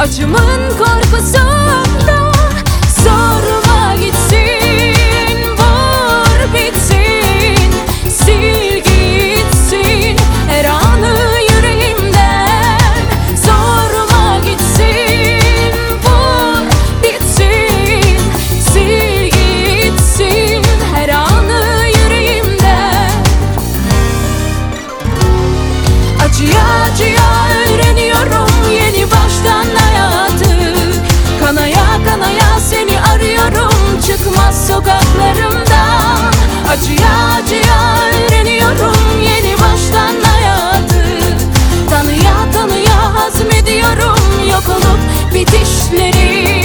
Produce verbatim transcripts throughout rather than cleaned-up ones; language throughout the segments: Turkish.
Acımın korkusunda sorma gitsin, vur bitsin, sil gitsin her anı yüreğimden. Sorma gitsin, vur bitsin, sil gitsin her anı yüreğimden. Acıya acıya öğreniyorum yeni baştan hayatı. Kanaya kanaya seni arıyorum çıkmaz sokaklarımdan. Acıya acıya öğreniyorum yeni baştan hayatı. Tanıya tanıya hazmediyorum yok olup bitişleri.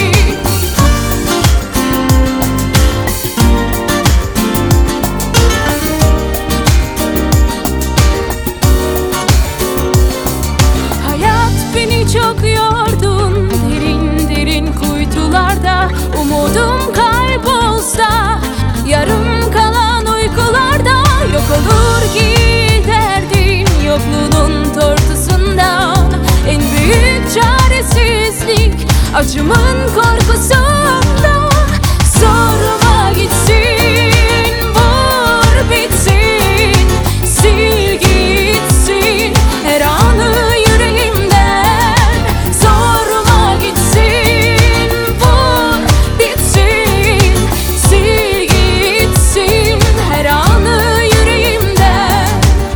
Hayat beni çok yordun derin derin kuytularda. Umudum kaybolsa yarım kalan uykularda. Yok olur ki derdin yokluğunun tortusundan. En büyük çaresizlik acımın korkusunda. Sorma gitsin, vur bitsin, sil gitsin her anı yüreğimden. Sorma gitsin, vur bitsin, sil gitsin her anı yüreğimden.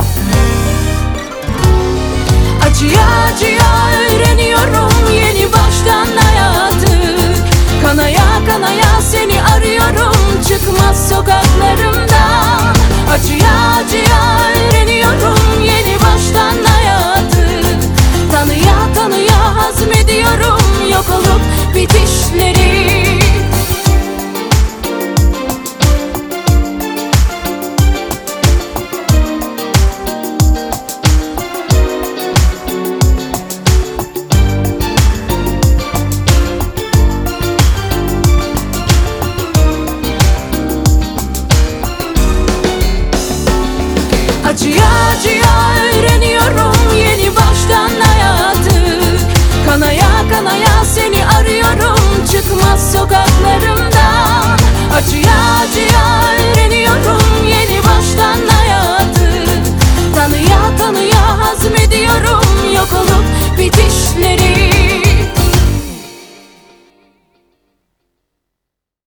Acıya acıya öğreniyorum yeni baştan hayatı. Kanaya kanaya seni arıyorum çıkmaz sokaklarımdan. Acıya acıya öğreniyorum yeni baştan hayatı. Tanıya tanıya hazmediyorum yok olup bitişleri. Acıya acıya öğreniyorum yeni baştan hayatı. Kanaya kanaya seni arıyorum çıkmaz sokaklarımdan. Acıya acıya öğreniyorum yeni baştan hayatı. Tanıya tanıya hazmediyorum yok olup bitişleri.